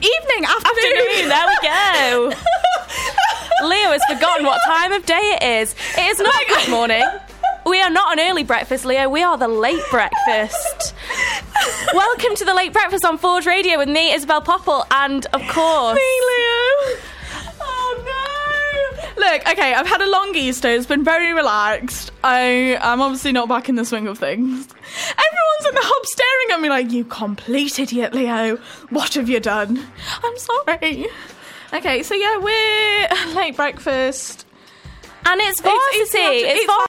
evening, afternoon. There we go. Leo has forgotten what time of day it is. It is not good morning. We are not an early breakfast, Leo. We are the late breakfast. Welcome to the Late Breakfast on Forge Radio with me, Isabel Popple, and, of course... Me, Leo. Oh, no. Look, okay, I've had a long Easter. It's been very relaxed. I'm obviously not back in the swing of things. Everyone's in the hub staring at me like, you complete idiot, Leo. What have you done? I'm sorry. Okay, so yeah, we're late breakfast. And it's varsity. It's